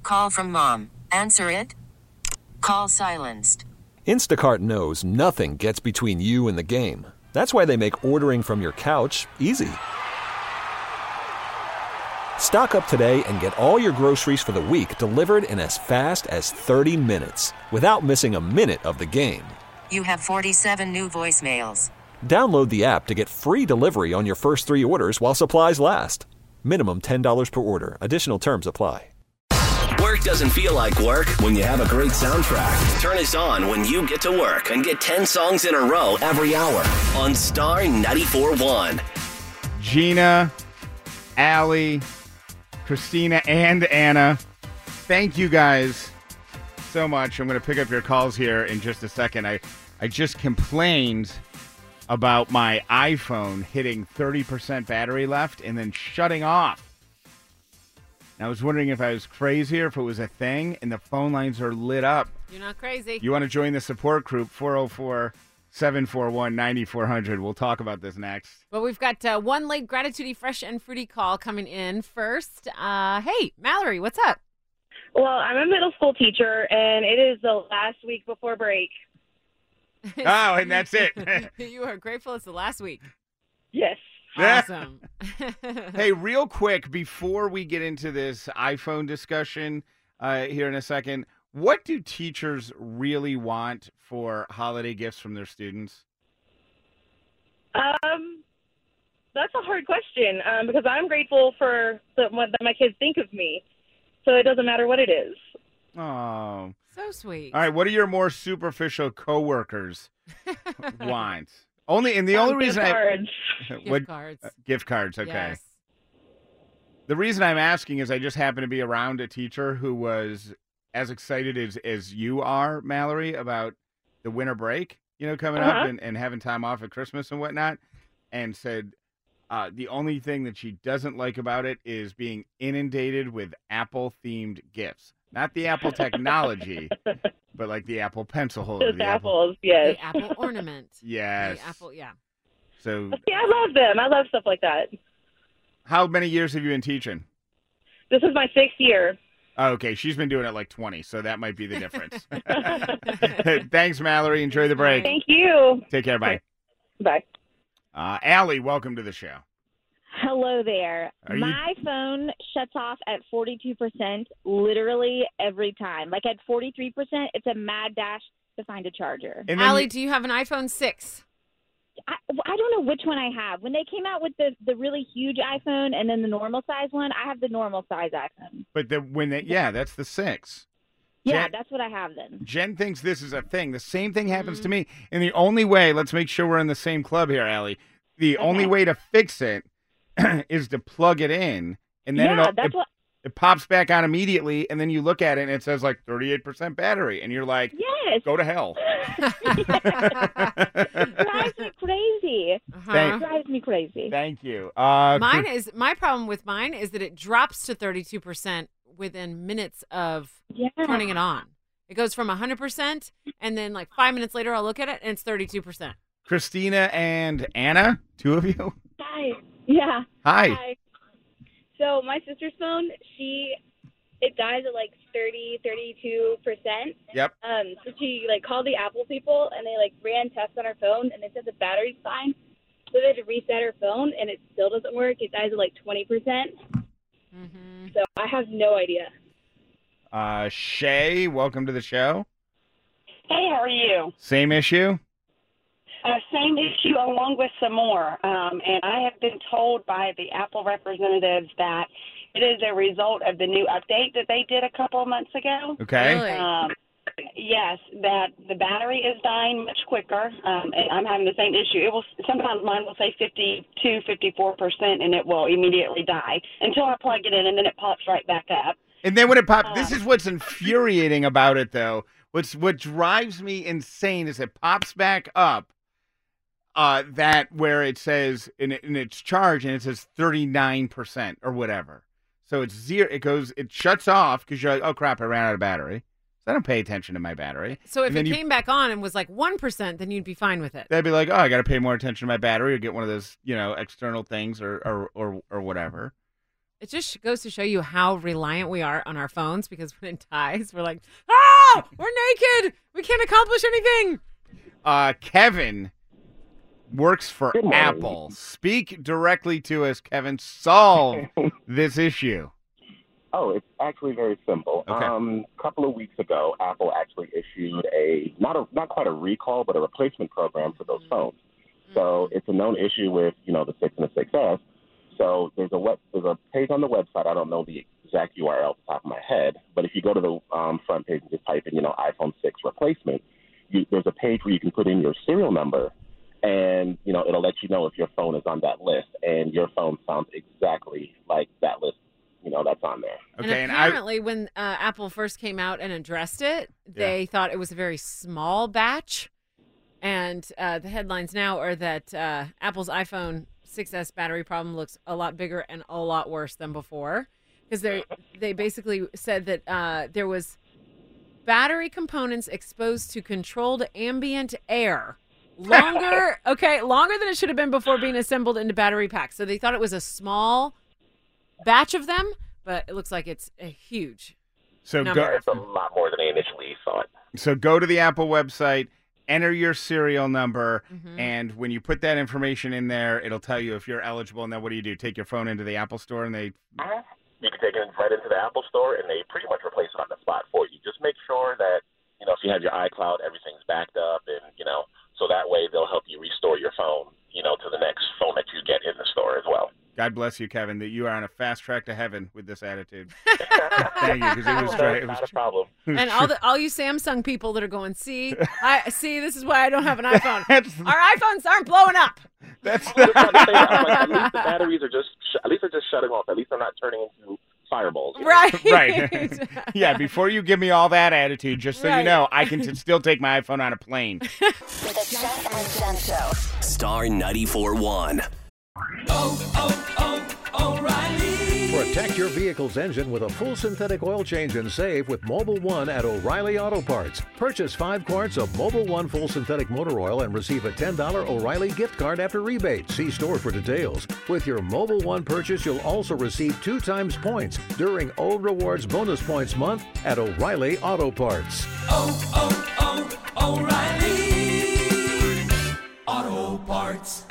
Call from mom. Answer it. Call silenced. Instacart knows nothing gets between you and the game. That's why they make ordering from your couch easy. Stock up today and get all your groceries for the week delivered in as fast as 30 minutes without missing a minute of the game. You have 47 new voicemails. Download the app to get free delivery on your first 3 orders while supplies last. Minimum $10 per order. Additional terms apply. Work doesn't feel like work when you have a great soundtrack. Turn us on when you get to work and get 10 songs in a row every hour on Star 94.1. Gina, Allie, Christina, and Anna, thank you guys so much. I'm going to pick up your calls here in just a second. I just complained about my iPhone hitting 30% battery left and then shutting off. And I was wondering if I was crazy or if it was a thing, and the phone lines are lit up. You're not crazy. You want to join the support group, 404-741-9400. We'll talk about this next. Well, we've got one late Gratitude Fresh and Fruity call coming in first. Hey, Mallory, what's up? Well, I'm a middle school teacher, and it is the last week before break. Oh, and that's it. You are grateful it's the last week. Yes. Awesome. Hey, real quick, before we get into this iPhone discussion here in a second, what do teachers really want for holiday gifts from their students? That's a hard question because I'm grateful for what my kids think of me, so it doesn't matter what it is. Oh. So sweet. All right, what do your more superficial coworkers want? Only reason cards. Gift cards. Gift cards, okay. Yes. The reason I'm asking is I just happen to be around a teacher who was as excited as you are, Mallory, about the winter break, coming up and having time off at Christmas and whatnot, and said the only thing that she doesn't like about it is being inundated with Apple-themed gifts. Not the Apple technology, but like the Apple pencil holder. Just apples, yes. The Apple ornament. Yes. The Apple, yeah. So. Yeah, I love them. I love stuff like that. How many years have you been teaching? This is my 6th year. Oh, okay, she's been doing it like 20, so that might be the difference. Thanks, Mallory. Enjoy the break. Thank you. Take care. Bye. Bye. Allie, welcome to the show. Hello there. My phone shuts off at 42% literally every time. Like at 43%, it's a mad dash to find a charger. Allie, do you have an iPhone 6? I don't know which one I have. When they came out with the really huge iPhone and then the normal size one, I have the normal size iPhone. But that's the 6. Yeah, that's what I have then. Jen thinks this is a thing. The same thing happens to me. And the only way, let's make sure we're in the same club here, Allie. The only way to fix it is to plug it in, and then it pops back on immediately, and then you look at it, and it says, 38% battery, and you're like, yes, go to hell. Drives me crazy. Drives me crazy. Thank you. My problem with mine is that it drops to 32% within minutes of turning it on. It goes from 100%, and then 5 minutes later, I'll look at it, and it's 32%. Christina and Anna, 2 of you? Hi. Yeah. Hi. So my sister's phone, it dies at 32%. Yep. So she called the Apple people and they ran tests on her phone and they said the battery's fine. So they had to reset her phone and it still doesn't work. It dies at 20%. Mm-hmm. So I have no idea. Shay, welcome to the show. Hey, how are you? Same issue? Same issue along with some more. And I have been told by the Apple representatives that it is a result of the new update that they did a couple of months ago. Okay. Really? Yes, that the battery is dying much quicker. And I'm having the same issue. Sometimes mine will say 52, 54%, and it will immediately die until I plug it in, and then it pops right back up. And then when it pops, this is what's infuriating about it, though. What drives me insane is it pops back up. That where it says in its charge and it says 39% or whatever. So it's zero. It shuts off because you're like, oh crap, I ran out of battery. So I don't pay attention to my battery. So if it came back on and was 1%, then you'd be fine with it. They'd be like, oh, I got to pay more attention to my battery or get one of those, external things or whatever. It just goes to show you how reliant we are on our phones, because when it dies, we're like, oh, we're naked. We can't accomplish anything. Kevin works for Apple. Speak directly to us, Kevin. Solve this issue. Oh, it's actually very simple. Okay. A couple of weeks ago, Apple actually issued not quite a recall, but a replacement program for those phones. So it's a known issue with, the 6 and the 6S. So there's a page on the website. I don't know the exact URL off the top of my head, but if you go to the front page and just type in, iPhone 6 replacement, there's a page where you can put in your serial number, and, it'll let you know if your phone is on that list, and your phone sounds exactly like that list, that's on there. Okay, and apparently when Apple first came out and addressed it, they thought it was a very small batch. And the headlines now are that Apple's iPhone 6S battery problem looks a lot bigger and a lot worse than before. Because they basically said that there was battery components exposed to controlled ambient air. Longer than it should have been before being assembled into battery packs. So they thought it was a small batch of them, but it looks like it's a huge number. It's a lot more than I initially thought. So go to the Apple website, enter your serial number, and when you put that information in there, it'll tell you if you're eligible. And then what do? Take your phone into the Apple store, and they... You can take it right into the Apple store, and they pretty much replace it on the spot for you. Just make sure that, if you have your iCloud, everything's backed up, and, so that way they'll help you restore your phone, to the next phone that you get in the store as well. God bless you, Kevin, that you are on a fast track to heaven with this attitude. Thank you, because it was great. It was not a problem. And all you Samsung people that are going, see, this is why I don't have an iPhone. Our iPhones aren't blowing up. That's at least the batteries are just shutting off. At least they're not turning into fireballs. Right. Right. Yeah, before you give me all that attitude, just so you know, I can still take my iPhone on a plane. The Jeff and Jen Show. Star 94.1. O'Reilly. Protect your vehicle's engine with a full synthetic oil change and save with Mobil 1 at O'Reilly Auto Parts. Purchase 5 quarts of Mobil 1 full synthetic motor oil and receive a $10 O'Reilly gift card after rebate. See store for details. With your Mobil 1 purchase, you'll also receive 2 times points during O Rewards Bonus Points Month at O'Reilly Auto Parts. O'Reilly Auto Parts.